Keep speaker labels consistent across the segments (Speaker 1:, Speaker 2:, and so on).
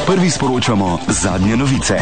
Speaker 1: Prvi sporočamo zadnje novice.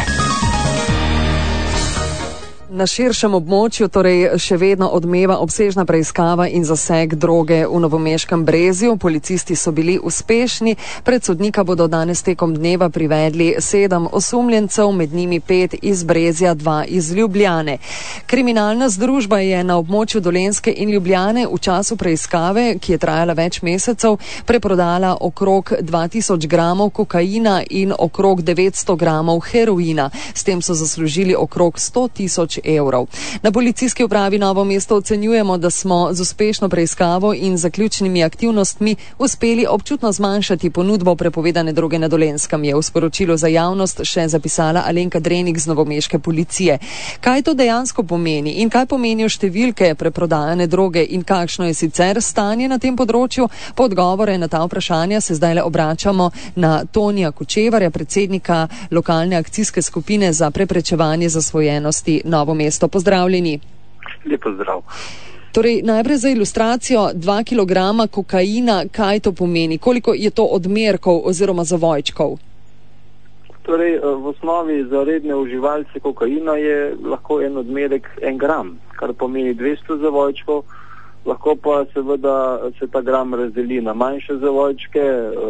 Speaker 2: Na širšem območju torej še vedno odmeva obsežna preiskava in zaseg droge v novomeškem Brezju. Policisti so bili uspešni. Pred sodnika bodo danes tekom dneva privedli 7 osumljencev, med njimi 5 iz Brezja, 2 iz Ljubljane. Kriminalna združba je na območju Dolenjske in Ljubljane v času preiskave, ki je trajala več mesecev, preprodala okrog 2000 gramov kokaina in okrog 900 gramov heroina. S tem so zaslužili okrog 100 000 evrov. Na policijski upravi Novo mesto ocenjujemo, da smo z uspešno preiskavo in zaključnimi aktivnostmi uspeli občutno zmanjšati ponudbo prepovedane droge na Dolenjskem, je v sporočilu za javnost še zapisala Alenka Drenik z novomeške policije. Kaj to dejansko pomeni in kaj pomenijo številke preprodajane droge in kakšno je sicer stanje na tem področju? Po odgovore na ta vprašanja se zdaj le obračamo na Tonija Kočevarja, predsednika lokalne akcijske skupine za preprečevanje zasvojenosti Novo mesto. Pozdravljeni.
Speaker 3: Lep pozdrav.
Speaker 2: Torej, najprej za ilustracijo, 2 kilograma kokaina, kaj to pomeni? Koliko je to odmerkov oziroma zavojčkov?
Speaker 3: Torej, v osnovi za redne uživalce kokaina je lahko en odmerek 1 gram, kar pomeni 200 zavojčkov, lahko pa seveda se ta gram razdeli na manjše zavojčke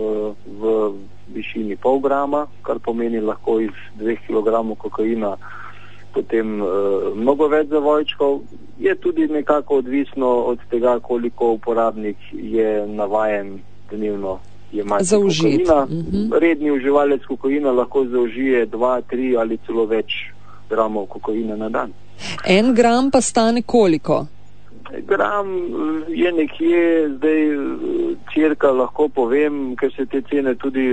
Speaker 3: v višini pol grama, kar pomeni lahko iz 2 kilogramov kokaina potem mnogo več zavojčkov. Je tudi nekako odvisno od tega, koliko uporabnik je navajen dnevno jemati kokaina. Redni uživalec kokaina lahko zaužije 2, 3 ali celo več gramov kokaina na dan.
Speaker 2: 1 gram pa stane koliko?
Speaker 3: Gram je nekje, zdaj cirka lahko povem, ker se te cene tudi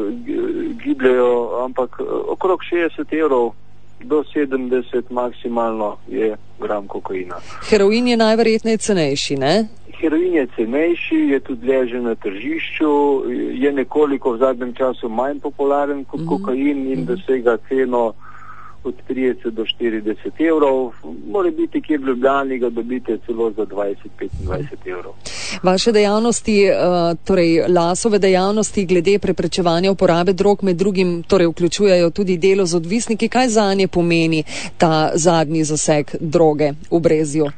Speaker 3: gibljajo, ampak okrog 60 evrov do 70 maksimalno je gram kokaina.
Speaker 2: Heroin je najverjetneje cenejši, ne?
Speaker 3: Heroin je cenejši, je tudi leže na tržišču, je nekoliko v zadnjem času manj popularen kot kokain in dosega ceno od 30 do 40 evrov. Mora biti, kje v Ljubljani ga dobite celo za 20-25 evrov.
Speaker 2: Vaše dejavnosti, torej Lasove dejavnosti glede preprečevanja uporabe drog med drugim, torej vključujejo tudi delo z odvisniki. Kaj zanje pomeni ta zadnji zaseg droge v Brezju?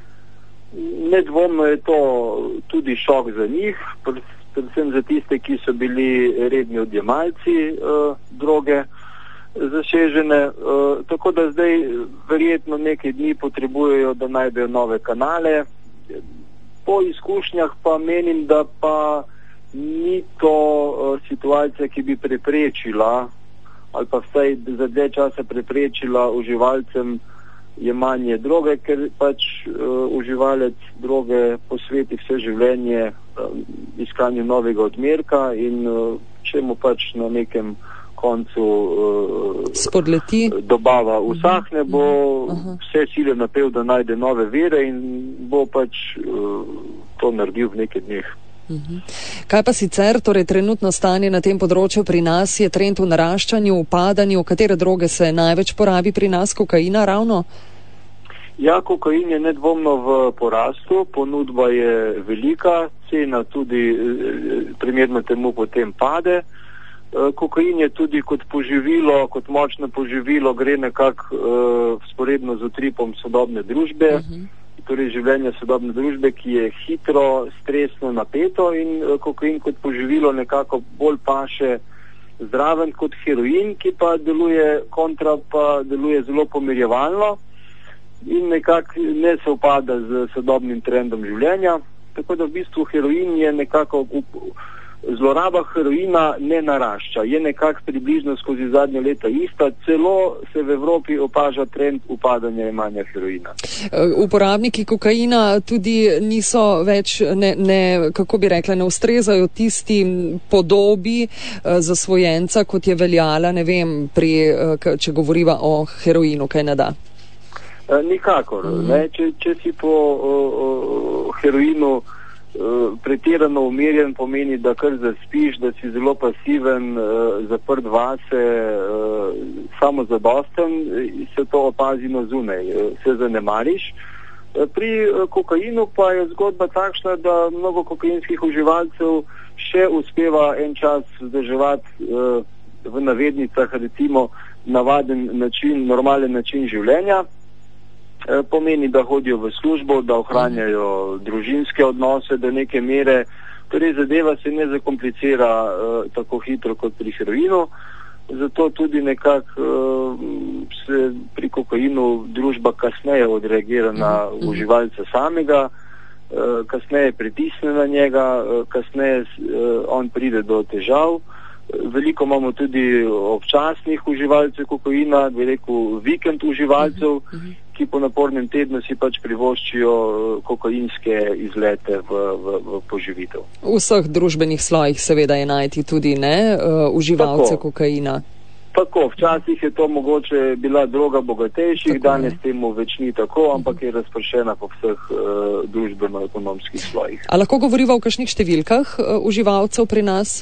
Speaker 3: Nedvomno je to tudi šok za njih, predvsem za tiste, ki so bili redni odjemalci droge zasežene, tako da zdaj verjetno nekaj dni potrebujejo, da najdejo nove kanale. Po izkušnjah pa menim, da pa ni to situacija, ki bi preprečila ali pa vsaj za dlje časa preprečila uživalcem jemanje droge, ker pač uživalec droge posveti vse življenje iskanju novega odmerka in če mu pač na nekem koncu
Speaker 2: spodleti,
Speaker 3: dobava usahne, bo vse sile napel, da najde nove vire in bo pač to naredil v nekaj dneh.
Speaker 2: Kaj pa sicer, torej trenutno stanje na tem področju pri nas, je trend v naraščanju, upadanju, katere droge se največ porabi pri nas, kokaina ravno?
Speaker 3: Ja, kokain je nedvomno v porastu, ponudba je velika, cena tudi primerno temu potem pade. Kokain je tudi kot poživilo, kot močno poživilo, gre nekako vzporedno z utripom sodobne družbe, torej življenje sodobne družbe, ki je hitro, stresno, napeto in kokain kot poživilo nekako bolj paše zraven kot heroin, ki pa deluje kontra, pa deluje zelo pomirjevalno in nekako ne se upada z sodobnim trendom življenja, tako da v bistvu heroin je nekako zloraba heroina ne narašča, je nekako približno skozi zadnje leta ista, celo se v Evropi opaža trend upadanja jemanja heroina.
Speaker 2: Uporabniki kokaina tudi niso več, kako bi rekla, ne ustrezajo tisti podobi zasvojenca, kot je veljala, ne vem, če govoriva o heroinu, kaj ne da?
Speaker 3: Nikakor. Če si po heroinu pretirano umirjen, pomeni, da kar zaspiš, da si zelo pasiven, zaprt vase, samozadosten, se to opazi na zunaj, se zanemariš. Pri kokainu pa je zgodba takšna, da mnogo kokainskih uživalcev še uspeva en čas vzdrževati v navednicah recimo navaden način, normalen način življenja. Pomeni, da hodijo v službo, da ohranjajo družinske odnose do neke mere. Torej zadeva se ne zakomplicira tako hitro kot pri heroinu, zato tudi nekako se pri kokainu družba kasneje odreagira na uživalca samega, kasneje pritisne na njega, kasneje on pride do težav. Veliko imamo tudi občasnih uživalcev kokaina, bi rekel vikend uživalcev, ki po napornem tednu si pač privoščijo kokainske izlete v poživitev.
Speaker 2: V vseh družbenih slojih seveda je najti tudi uživalce kokaina.
Speaker 3: Tako, včasih je to mogoče bila droga bogatejših, danes temu več ni tako, ampak je razpršena po vseh družbeno-ekonomskih slojih.
Speaker 2: A lahko govoriva o kakšnih številkah uživalcev pri nas?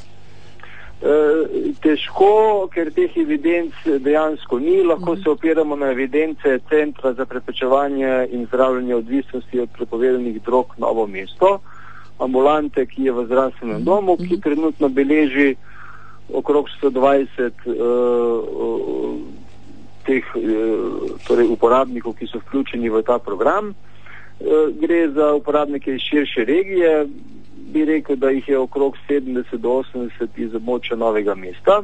Speaker 3: Težko, ker teh evidenc dejansko ni. Lahko se opiramo na evidence Centra za preprečevanje in zdravljenje odvisnosti od prepovedanih drog Novo mesto, ambulante, ki je v zdravstvenem domu, ki trenutno beleži okrog 120 teh torej uporabnikov, ki so vključeni v ta program. Gre za uporabnike iz širše regije. Bi rekel, da jih je okrog 70 do 80 iz območja Novega mesta.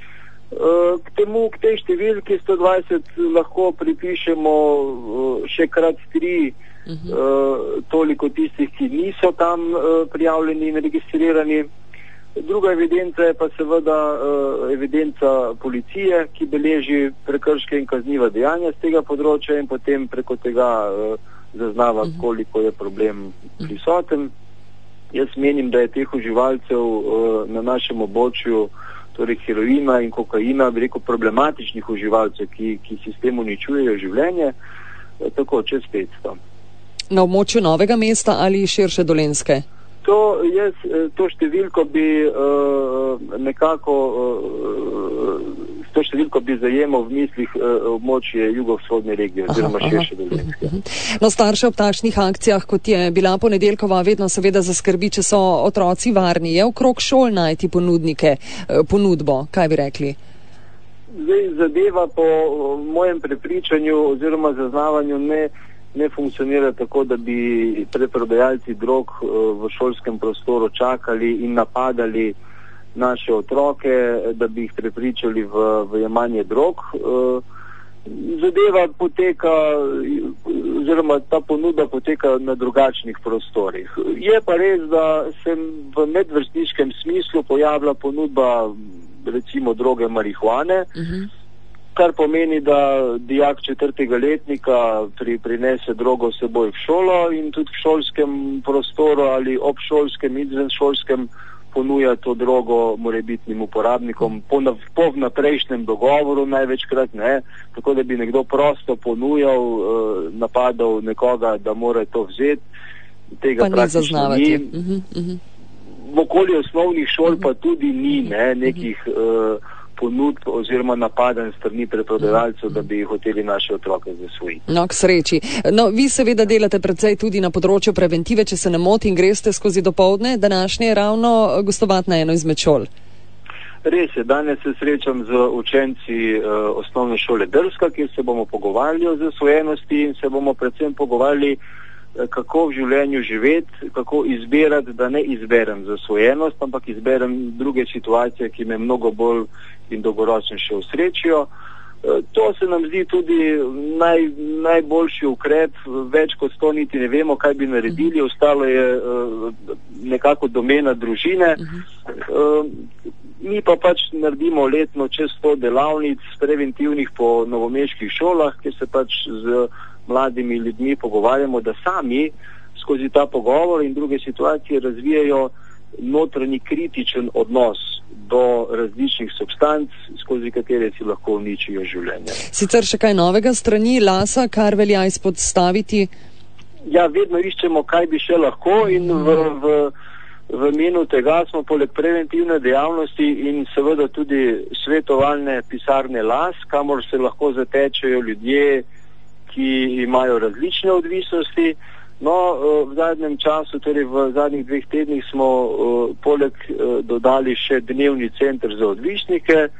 Speaker 3: K tej številki 120 lahko pripišemo še krat 3 toliko tistih, ki niso tam prijavljeni in registrirani. Druga evidenca je pa seveda evidenca policije, ki beleži prekrške in kazniva dejanja z tega področja in potem preko tega zaznava, koliko je problem prisoten. Jaz menim, da je teh uživalcev na našem območju, torej heroina in kokaina, bi rekel problematičnih uživalcev, ki sistemu uničujejo življenje, tako čez 500.
Speaker 2: Na območju Novega mesta ali širše Dolenjske?
Speaker 3: To številko bi to številko bi zajemal v mislih območje jugovzhodne regije oziroma širše Dolenjske.
Speaker 2: No, starše ob takšnih akcijah, kot je bila ponedeljkova, vedno seveda zaskrbi, če so otroci varni. Je okrog šol najti ponudbo? Kaj bi rekli?
Speaker 3: Zdaj, zadeva po mojem prepričanju oziroma zaznavanju ne funkcionira tako, da bi preprodajalci drog v šolskem prostoru čakali in napadali naše otroke, da bi jih prepričali v jemanje drog. Zadeva poteka, oziroma ta ponudba poteka na drugačnih prostorih. Je pa res, da se v medvrstniškem smislu pojavlja ponudba recimo droge marihuane, kar pomeni, da dijak 4. letnika prinese drogo s seboj v šolo in tudi v šolskem prostoru ali obšolskem, izvenšolskem ponuja to drogo morebitnim uporabnikom po vnaprejšnjem dogovoru, največkrat ne, tako da bi nekdo prosto ponujal, napadal nekoga, da mora to vzeti. Tega praktično ni. V okolju osnovnih šol pa tudi ni nekih ponudb oziroma napadanj strani preprodajalcev, da bi hoteli naše otroke zasvojiti.
Speaker 2: No, k sreči. No, vi seveda delate precej tudi na področju preventive, če se ne motim, greste skozi dopoldne današnje ravno gostovati na eno izmed šol.
Speaker 3: Res je, danes se srečam z učenci osnovne šole Drska, kjer se bomo pogovarjali o zasvojenosti in se bomo predvsem pogovarjali, kako v življenju živeti, kako izbirati, da ne izberem zasvojenost, ampak izberem druge situacije, ki me mnogo bolj in dolgoročno še usrečijo. To se nam zdi tudi najboljši ukrep, več kot 100 niti ne vemo, kaj bi naredili, ostalo je nekako domena družine. Mi pa pač naredimo letno čez 100 delavnic preventivnih po novomeških šolah, kjer se pač z mladimi ljudmi pogovarjamo, da sami skozi ta pogovor in druge situacije razvijajo notranji kritičen odnos do različnih substanc, skozi katere si lahko uničijo življenje.
Speaker 2: Sicer še kaj novega strani Lasa, kar velja izpostaviti?
Speaker 3: Ja, vedno iščemo, kaj bi še lahko in v imenu tega smo poleg preventivne dejavnosti in seveda tudi svetovalne pisarne Las, kamor se lahko zatečejo ljudje, ki imajo različne odvisnosti. No, v zadnjem času, torej v zadnjih 2 tednih smo poleg dodali še dnevni center za odvisnike,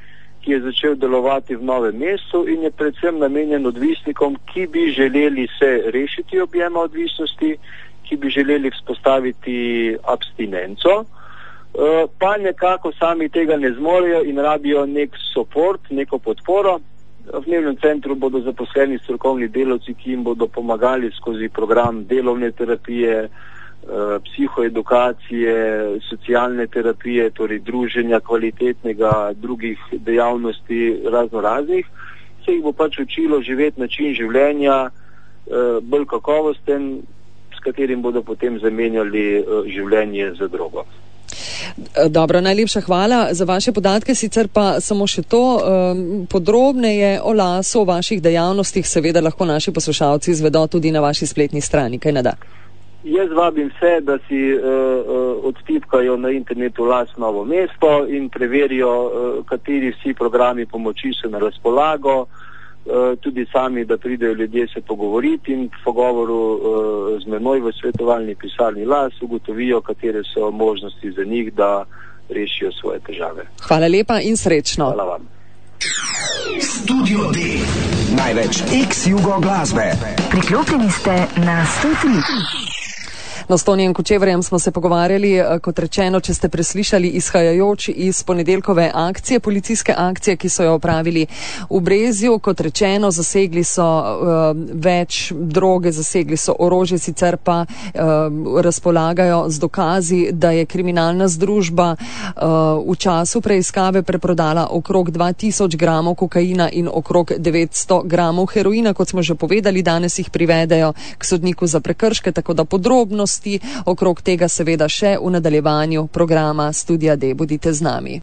Speaker 3: ki je začel delovati v Novem mestu in je predvsem namenjen odvisnikom, ki bi želeli se rešiti objema odvisnosti, ki bi želeli vzpostaviti abstinenco, pa nekako sami tega ne zmorejo in rabijo nek support, neko podporo. V dnevnem centru bodo zaposleni strokovni delavci, ki jim bodo pomagali skozi program delovne terapije, psihoedukacije, socialne terapije, torej druženja kvalitetnega, drugih dejavnosti raznoraznih. Se jih bo pač učilo živeti način življenja, bolj kakovosten, s katerim bodo potem zamenjali življenje za drogo.
Speaker 2: Dobro, najlepša hvala za vaše podatke, sicer pa samo še to, podrobneje o LAS-u, o vaših dejavnostih, seveda lahko naši poslušalci izvedo tudi na vaši spletni strani, kaj ne da?
Speaker 3: Jaz vabim vse, da si odtipkajo na internetu LAS Novo mesto in preverijo, kateri vsi programi pomoči so na razpolago, tudi sami, da pridejo ljudje se pogovoriti in v pogovoru z menoj v svetovalni pisarni LAS ugotovijo, katere so možnosti za njih, da rešijo svoje težave.
Speaker 2: Hvala lepa in srečno.
Speaker 3: Hvala vam.
Speaker 1: Studio D. Največ ex-jugo glasbe.
Speaker 4: Priklopljeni ste na 103.
Speaker 2: No, s Tonijem Kočevarjem smo se pogovarjali, kot rečeno, če ste preslišali, izhajajoč iz ponedeljkove akcije, policijske akcije, ki so jo opravili v Brezju. Kot rečeno, zasegli so več droge, zasegli so orožje, sicer pa razpolagajo z dokazi, da je kriminalna združba v času preiskave preprodala okrog 2000 gramov kokaina in okrog 900 gramov heroina. Kot smo že povedali, danes jih privedejo k sodniku za prekrške, tako da podrobnosti okrog tega seveda še v nadaljevanju programa Studia D. Bodite z nami.